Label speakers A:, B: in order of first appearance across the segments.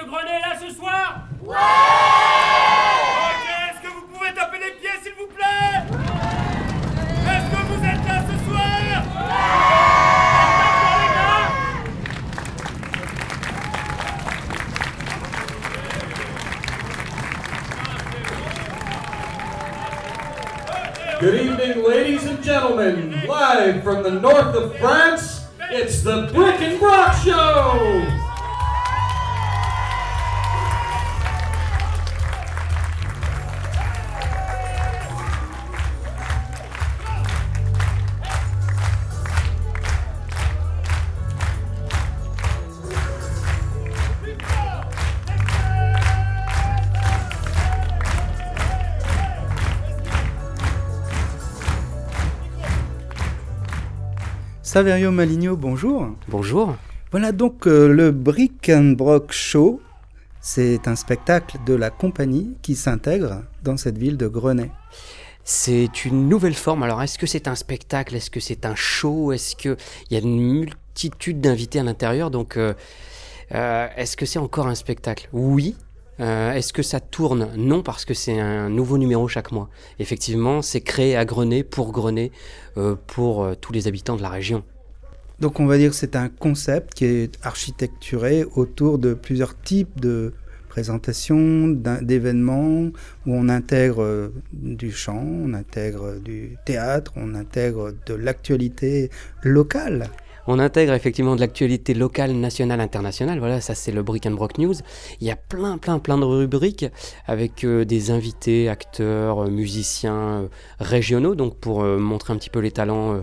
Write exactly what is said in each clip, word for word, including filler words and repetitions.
A: de Grenay là ce soir?
B: Ouais!
A: Ok, est-ce que vous pouvez taper les pieds s'il vous plaît? Est-ce que vous êtes là ce soir?
C: Good evening, ladies and gentlemen. Live from the north of France, it's the Brick and Brock Show!
D: Saverio Maligno, bonjour.
E: Bonjour.
D: Voilà donc euh, le Brick and Brock Show. C'est un spectacle de la compagnie qui s'intègre dans cette ville de Grenay.
E: C'est une nouvelle forme. Alors, est-ce que c'est un spectacle? Est-ce que c'est un show? Est-ce qu'il y a une multitude d'invités à l'intérieur? Donc, euh, euh, est-ce que c'est encore un spectacle? Oui. Euh, est-ce que ça tourne? Non, parce que c'est un nouveau numéro chaque mois. Effectivement, c'est créé à Grenay, pour Grenay, euh, pour euh, tous les habitants de la région.
D: Donc on va dire que c'est un concept qui est architecturé autour de plusieurs types de présentations, d'événements, où on intègre euh, du chant, on intègre du théâtre, on intègre de l'actualité locale.
E: On intègre effectivement de l'actualité locale, nationale, internationale. Voilà, ça c'est le Brick and Brock News. Il y a plein, plein, plein de rubriques avec euh, des invités, acteurs, euh, musiciens euh, régionaux, donc pour euh, montrer un petit peu les talents euh,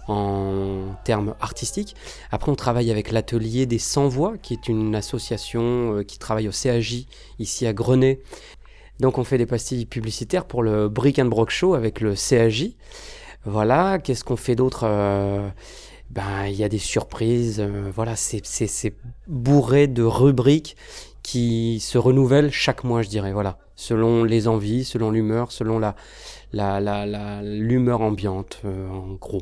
E: en termes artistiques. Après, on travaille avec l'Atelier des Sans Voix, qui est une association euh, qui travaille au C A J, ici à Grenay. Donc on fait des pastilles publicitaires pour le Brick and Brock Show avec le C A J. Voilà, qu'est-ce qu'on fait d'autre? euh, Ben, il y a des surprises, euh, voilà, c'est, c'est, c'est bourré de rubriques qui se renouvellent chaque mois, je dirais, voilà, selon les envies, selon l'humeur, selon la, la, la, la, l'humeur ambiante, euh, en gros.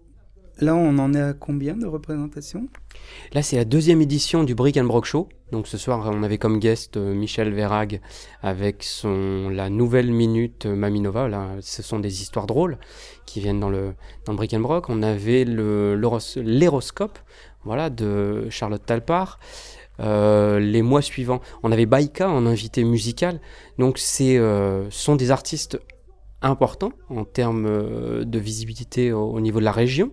D: Là, on en est à combien de représentations?
E: Là, c'est la deuxième édition du Brick and Brock Show. Donc ce soir, on avait comme guest euh, Michel Verhaeghe avec son la nouvelle minute euh, Maminova. Là, ce sont des histoires drôles qui viennent dans le dans le Brick and Brock. On avait le l'héroscope, voilà, de Charlotte Talpart. Euh, les mois suivants, on avait Baïka en invité musical. Donc c'est euh, sont des artistes importants en termes euh, de visibilité au, au niveau de la région.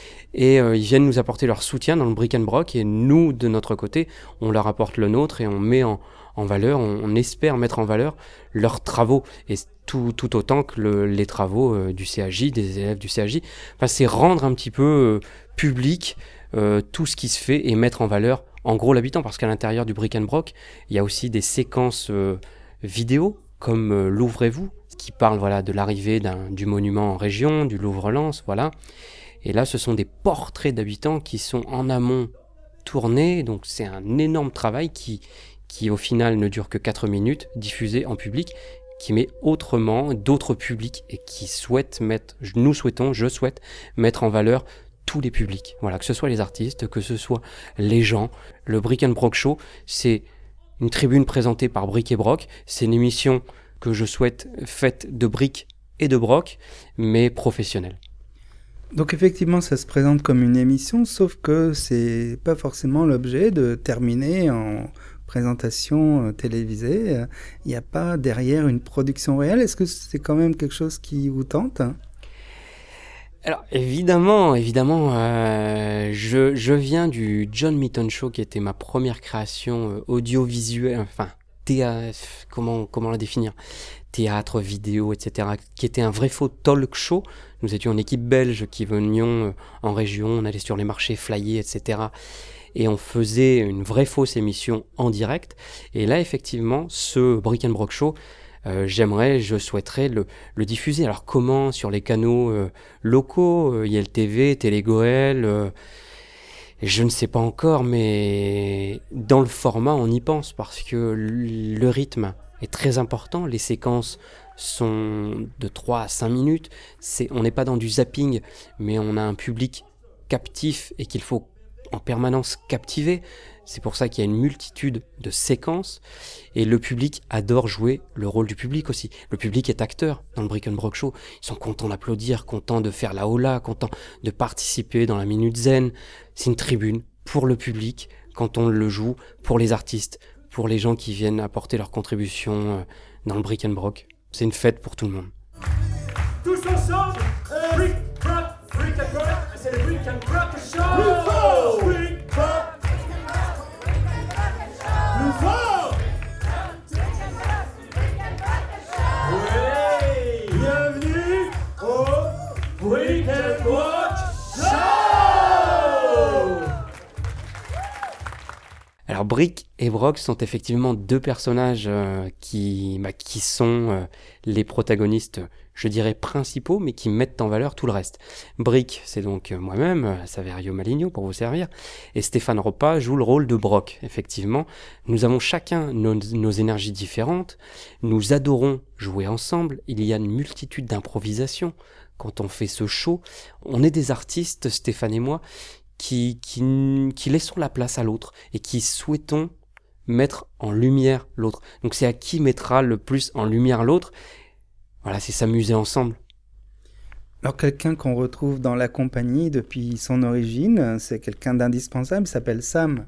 E: Et euh, ils viennent nous apporter leur soutien dans le Brick and Brock, et nous, de notre côté, on leur apporte le nôtre et on met en, en valeur, on, on espère mettre en valeur leurs travaux, et tout, tout autant que le, les travaux euh, du C A J, des élèves du C A J. Enfin, c'est rendre un petit peu euh, public euh, tout ce qui se fait et mettre en valeur, en gros, l'habitant, parce qu'à l'intérieur du Brick and Brock, il y a aussi des séquences euh, vidéo, comme euh, l'Ouvrez-vous, qui parle voilà, de l'arrivée d'un, du monument en région, du Louvre-Lens, voilà. Et là, ce sont des portraits d'habitants qui sont en amont tournés. Donc, c'est un énorme travail qui, qui au final, ne dure que quatre minutes, diffusé en public, qui met autrement d'autres publics et qui souhaite mettre, nous souhaitons, je souhaite, mettre en valeur tous les publics. Voilà, que ce soit les artistes, que ce soit les gens. Le Brick and Brock Show, c'est une tribune présentée par Brick et Brock. C'est une émission que je souhaite faite de briques et de broc, mais professionnelle.
D: Donc effectivement, ça se présente comme une émission, sauf que c'est pas forcément l'objet de terminer en présentation télévisée. Il n'y a pas derrière une production réelle. Est-ce que c'est quand même quelque chose qui vous tente ?
E: Alors évidemment, évidemment, euh, je, je viens du John Milton Show, qui était ma première création euh, audiovisuelle, enfin théâtre, comment comment la définir, théâtre, vidéo, et cetera, qui était un vrai faux talk show. Nous étions une équipe belge qui venions euh, en région, on allait sur les marchés flyer, et cetera. Et on faisait une vraie fausse émission en direct. Et là, effectivement, ce Brick and Brock Show, Euh, j'aimerais, je souhaiterais le, le diffuser. Alors comment? Sur les canaux euh, locaux, euh, I L T V, Télé Goël, euh, je ne sais pas encore, mais dans le format, on y pense, parce que le rythme est très important. Les séquences sont de trois à cinq minutes. C'est, on n'est pas dans du zapping, mais on a un public captif et qu'il faut en permanence captiver. C'est pour ça qu'il y a une multitude de séquences et le public adore jouer le rôle du public aussi. Le public est acteur dans le Brick and Brock Show. Ils sont contents d'applaudir, contents de faire la hola, contents de participer dans la Minute Zen. C'est une tribune pour le public quand on le joue, pour les artistes, pour les gens qui viennent apporter leur contribution dans le Brick and Brock. C'est une fête pour tout le monde.
A: Tous ensemble, euh, Brick, Brock, Brick and Brock, c'est le Brick and Brock Show. Brick, Brock. Plus fort. Oui. Bienvenue au Brick and Brock Show.
E: Alors Brick et Brock sont effectivement deux personnages euh, qui, bah, qui sont euh, les protagonistes, je dirais principaux, mais qui mettent en valeur tout le reste. Brick, c'est donc moi-même, Saverio Maligno pour vous servir, et Stéphane Ropa joue le rôle de Brock. Effectivement, nous avons chacun nos, nos énergies différentes, nous adorons jouer ensemble, il y a une multitude d'improvisations quand on fait ce show. On est des artistes, Stéphane et moi, qui, qui, qui laissons la place à l'autre et qui souhaitons mettre en lumière l'autre. Donc c'est à qui mettra le plus en lumière l'autre. Voilà, c'est s'amuser ensemble.
D: Alors quelqu'un qu'on retrouve dans la compagnie depuis son origine, c'est quelqu'un d'indispensable, il s'appelle Sam.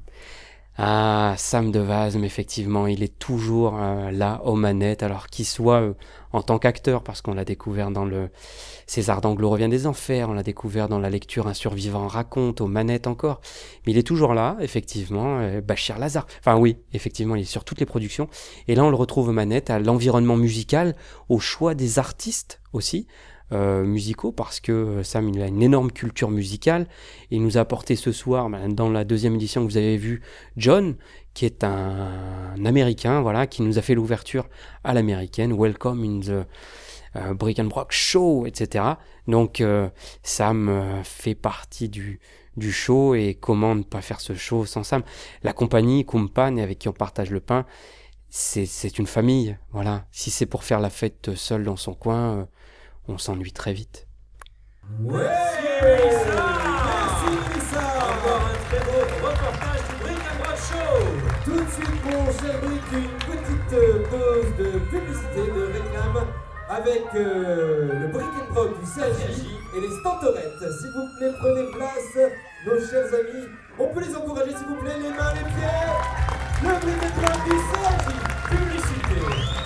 E: Ah, Sam de Vasme, effectivement, il est toujours euh, là aux manettes, alors qu'il soit euh, en tant qu'acteur, parce qu'on l'a découvert dans le César d'Anglo revient des enfers, on l'a découvert dans la lecture Un survivant raconte, aux manettes encore, mais il est toujours là, effectivement, euh, Bachir Lazare, enfin oui, effectivement, il est sur toutes les productions, et là on le retrouve aux manettes, à l'environnement musical, au choix des artistes aussi, Euh, musicaux, parce que Sam il a une énorme culture musicale et il nous a apporté ce soir, ben, dans la deuxième édition que vous avez vu, John, qui est un, un américain, voilà, qui nous a fait l'ouverture à l'américaine, Welcome in the uh, Brick and Brock Show, et cetera. Donc euh, Sam euh, fait partie du, du show, et comment ne pas faire ce show sans Sam? La compagnie Kumpan, avec qui on partage le pain, c'est, c'est une famille, voilà. Si c'est pour faire la fête seul dans son coin, euh, on s'ennuie très vite.
A: Ouais, Merci Mélissa. Encore un très beau reportage du Brick and Brock Show. Tout de suite, mon cher Brick, une petite pause de publicité, de réclame, avec euh, le Brick and Brock du C A J et les Stantorettes. S'il vous plaît, prenez place, nos chers amis. On peut les encourager, s'il vous plaît, les mains, les pieds. Le Brick and Brock du C A J. Publicité.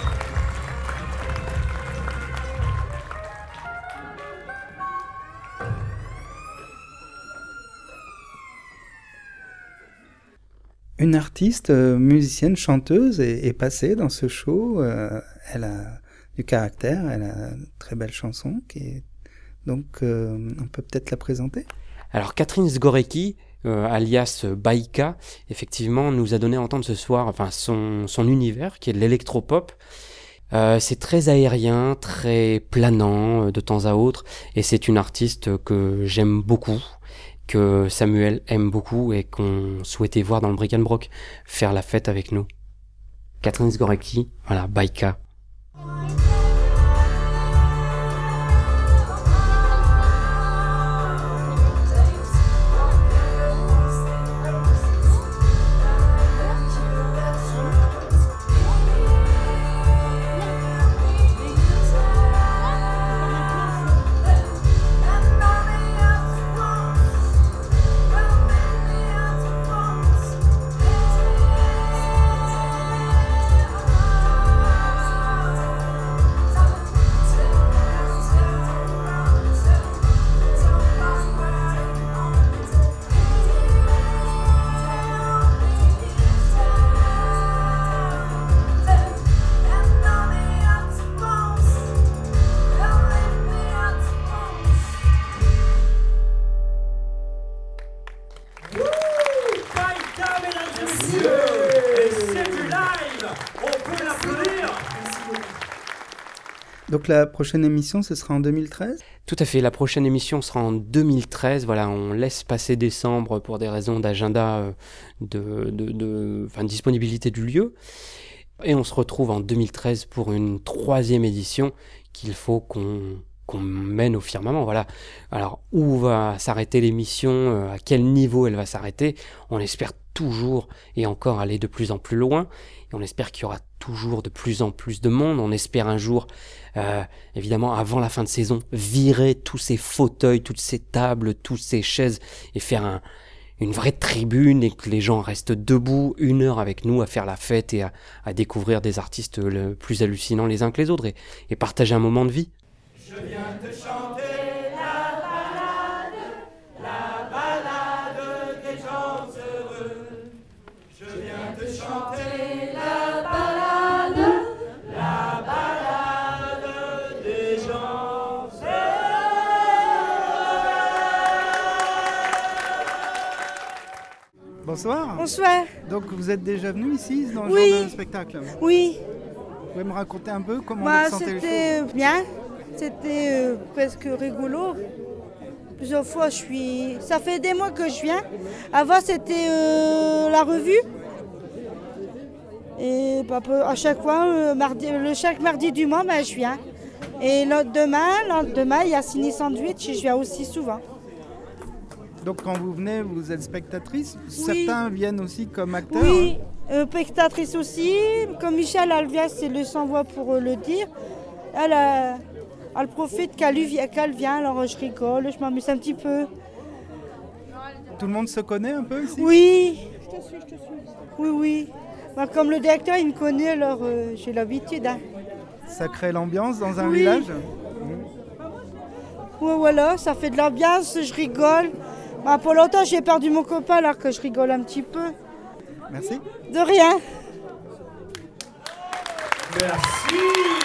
D: Une artiste, euh, musicienne, chanteuse est, est passée dans ce show. Euh, elle a du caractère, elle a une très belle chanson. Qui est... Donc, euh, on peut peut-être la présenter.
E: Alors, Catherine Zgorecki, euh, alias Baïka, effectivement, nous a donné à entendre ce soir, enfin, son, son univers, qui est de l'électropop. Euh, c'est très aérien, très planant euh, de temps à autre, et c'est une artiste que j'aime beaucoup, que Samuel aime beaucoup et qu'on souhaitait voir dans le Brick and Brock, faire la fête avec nous. Catherine Zgorecki, voilà, Baïka.
D: Donc la prochaine émission, ce sera en deux mille treize ?
E: Tout à fait, la prochaine émission sera en deux mille treize. Voilà, on laisse passer décembre pour des raisons d'agenda, de, de, de, enfin, de disponibilité du lieu. Et on se retrouve en deux mille treize pour une troisième édition qu'il faut qu'on, qu'on mène au firmament. Voilà. Alors, où va s'arrêter l'émission, à quel niveau elle va s'arrêter, on espère toujours et encore aller de plus en plus loin. Et on espère qu'il y aura toujours de plus en plus de monde. On espère un jour, euh, évidemment, avant la fin de saison, virer tous ces fauteuils, toutes ces tables, toutes ces chaises et faire un, une vraie tribune et que les gens restent debout une heure avec nous à faire la fête et à, à découvrir des artistes le plus hallucinants les uns que les autres et, et partager un moment de vie.
A: Je viens te chanter la balade, la balade des gens heureux. Je viens te chanter la balade, la balade des gens heureux.
D: Bonsoir.
B: Bonsoir.
D: Donc vous êtes déjà venu ici dans ce
B: Oui.
D: genre de spectacle?
B: Oui,
D: Vous pouvez me raconter un peu comment
B: bah,
D: vous sentez les choses?
B: c'était bien, c'était euh, presque rigolo. Plusieurs fois, je suis. Ça fait des mois que je viens. Avant, c'était euh, la revue. Et bah, à chaque fois, euh, mardi, le chaque mardi du mois, bah, je viens. Et le demain, le demain, il y a Ciné Sandwich et je viens aussi souvent.
D: Donc quand vous venez, vous êtes spectatrice.
B: Oui.
D: Certains viennent aussi comme acteurs.
B: Oui, euh, spectatrice aussi. Comme Michel Alvias, c'est le sans-voix pour euh, le dire. Elle, euh, elle profite qu'elle lui vi- qu'elle vient, alors je rigole, je m'amuse un petit peu.
D: Tout le monde se connaît un peu ici?
B: Oui, oui, oui. Bah, comme le directeur, il me connaît, alors euh, j'ai l'habitude. Hein.
D: Ça crée l'ambiance dans un
B: Oui.
D: village?
B: Ouais, voilà, ça fait de l'ambiance, je rigole. Bah, pour longtemps, j'ai perdu mon copain, alors que je rigole un petit peu.
D: Merci.
B: De rien.
A: Merci.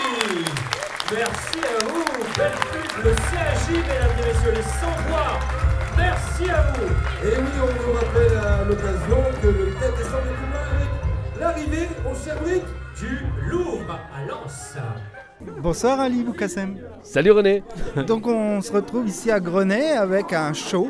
A: Merci à vous. Belle fête, le C A J, mesdames et messieurs, les sans-voix. Merci à vous. Et oui, on vous rappelle à l'occasion que le quatre décembre est commun avec l'arrivée au Sherbrooke du Louvre à Lens.
D: Bonsoir Ali Boukassem.
F: Salut René.
D: Donc on se retrouve ici à Grenay avec un show.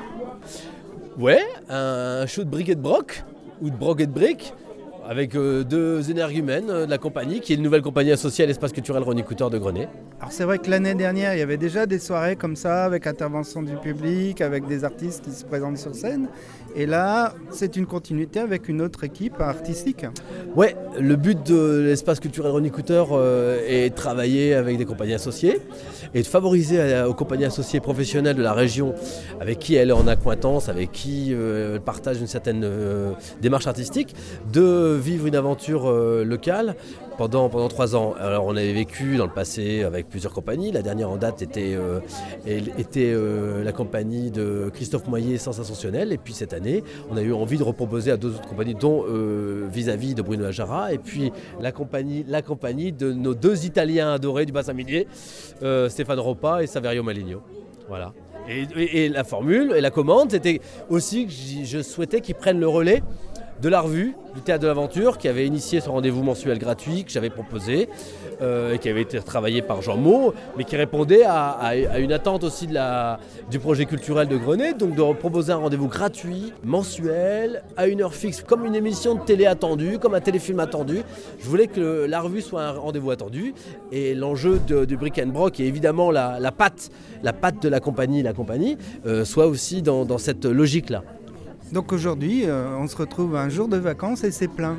F: Ouais, un show de brick et de broc, ou de broc et de brick, avec euh, deux énergumènes euh, de la compagnie, qui est une nouvelle compagnie associée à l'espace culturel René Couteur de Grenay.
D: Alors c'est vrai que l'année dernière, il y avait déjà des soirées comme ça, avec intervention du public, avec des artistes qui se présentent sur scène. Et là, c'est une continuité avec une autre équipe artistique.
F: Ouais, le but de l'espace culturel René Couteur euh, est de travailler avec des compagnies associées et de favoriser à, aux compagnies associées professionnelles de la région avec qui elle est en accointance, avec qui euh, elle partage une certaine euh, démarche artistique, de vivre une aventure euh, locale pendant, pendant trois ans. Alors on avait vécu dans le passé avec plusieurs compagnies. La dernière en date était, euh, était euh, la compagnie de Christophe Moyer, Sens Ascensionnel. Et puis cette année, on a eu envie de reproposer à deux autres compagnies, dont euh, Vis-à-vis de Bruno Lajara, et puis la compagnie, la compagnie de nos deux Italiens adorés du bassin minier, euh, Stéphane Ropa et Saverio Maligno. Voilà. Et, et, et la formule et la commande, c'était aussi que je souhaitais qu'ils prennent le relais de la revue du Théâtre de l'Aventure, qui avait initié ce rendez-vous mensuel gratuit que j'avais proposé euh, et qui avait été travaillé par Jean Maud, mais qui répondait à, à, à une attente aussi de la, du projet culturel de Grenay, donc de proposer un rendez-vous gratuit, mensuel, à une heure fixe, comme une émission de télé attendue, comme un téléfilm attendu. Je voulais que le, la revue soit un rendez-vous attendu, et l'enjeu de, du Brick and Broc, et évidemment la, la patte, la patte de la compagnie, la compagnie, euh, soit aussi dans, dans cette logique-là.
D: Donc aujourd'hui, euh, on se retrouve un jour de vacances et c'est plein.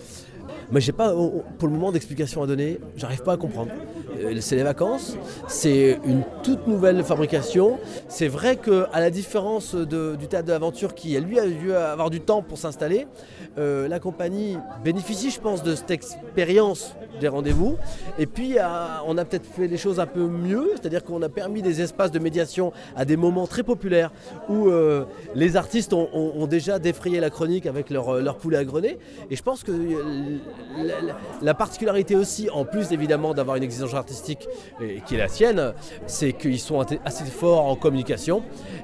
F: Mais j'ai pas pour le moment d'explication à donner, j'arrive pas à comprendre. C'est les vacances, c'est une toute nouvelle fabrication. C'est vrai qu'à la différence de, du Théâtre de l'Aventure qui lui a dû avoir du temps pour s'installer, euh, la compagnie bénéficie je pense de cette expérience des rendez-vous. Et puis à, on a peut-être fait les choses un peu mieux, c'est-à-dire qu'on a permis des espaces de médiation à des moments très populaires où euh, les artistes ont, ont, ont déjà défrayé la chronique avec leur, leur poulet à Grenay. Et je pense que La, la, la particularité aussi, en plus évidemment d'avoir une exigence artistique et, qui est la sienne, c'est qu'ils sont assez forts en communication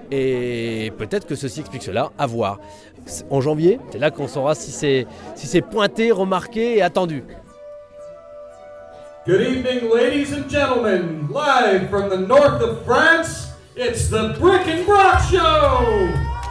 F: et peut-être que ceci explique cela, à voir. En janvier, c'est là qu'on saura si c'est si c'est pointé, remarqué et attendu.
C: Good evening, ladies and gentlemen. Live from the north of France, it's the Brick and Broc Show!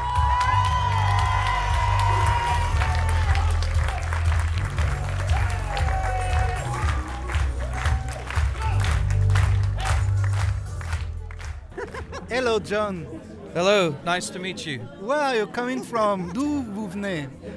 D: Hello John.
G: Hello, nice to meet you.
D: Where are you coming from? D'où vous venez?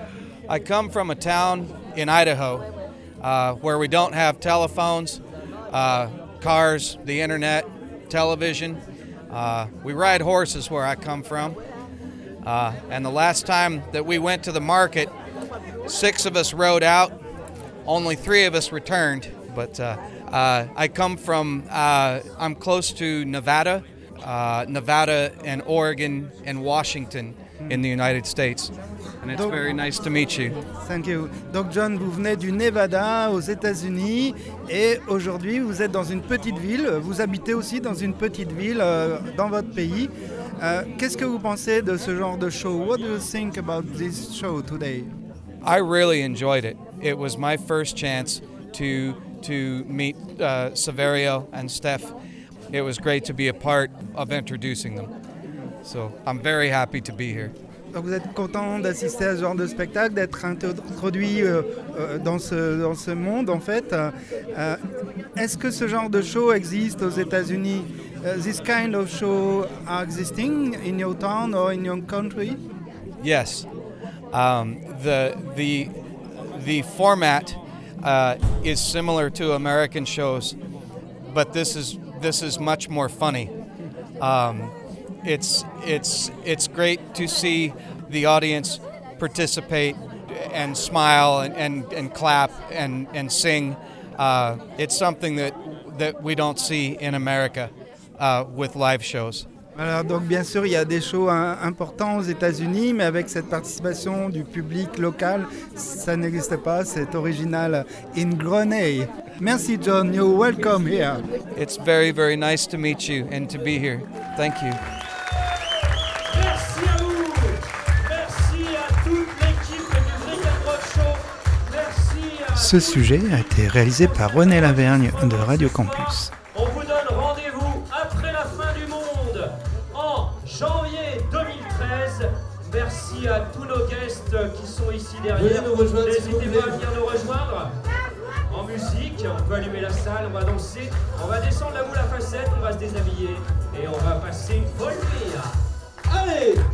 G: I come from a town in Idaho uh, where we don't have telephones, uh, cars, the internet, television. Uh, we ride horses where I come from. Uh, and the last time that we went to the market, six of us rode out, only three of us returned. But uh, uh, I come from, uh, I'm close to Nevada, uh, Nevada and Oregon and Washington in the United States. And it's
D: Donc,
G: very nice to meet you.
D: Thank you. Donc John, vous venez du Nevada aux États-Unis et aujourd'hui vous êtes dans une petite ville. Vous habitez aussi dans une petite ville euh, dans votre pays. Euh, qu'est-ce que vous pensez de ce genre de show? What do you think about this show today?
G: I really enjoyed it. It was my first chance to to meet uh, Saverio and Steph. It was great to be a part of introducing them. So I'm very happy to be here.
D: Donc vous êtes content d'assister à ce genre de spectacle, d'être introduit euh, euh, dans, ce, dans ce monde en fait. Euh, est-ce que ce genre de show existe aux États-Unis? Uh, this kind of show are existing in your town or in your country?
G: Yes. Um, the the the format uh, is similar to American shows, but this is this is much more funny. Um, it's it's it's great to see the audience participate and smile and, and, and clap and, and sing. Uh, it's something that that we don't see in America uh, with live shows.
D: Alors donc bien sûr il y a des shows hein, importants aux États-Unis, mais avec cette participation du public local, ça n'existe pas, c'est original in Grenay. Merci John, you're welcome here.
G: It's very very nice to meet you and to be here. Thank you.
A: Merci à vous. Merci à toute l'équipe du Brick and Broc Show. Merci à...
D: Ce sujet a été réalisé par René Lavergne de Radio Campus.
A: On vous donne rendez-vous après la fin du monde en janvier deux mille treize. Merci à tous nos guests qui sont ici derrière. N'hésitez pas à venir nous rejoindre. En musique, on peut allumer la salle, on va danser, on va descendre la boule à facettes, on va se déshabiller et on va passer une folle nuit. Allez!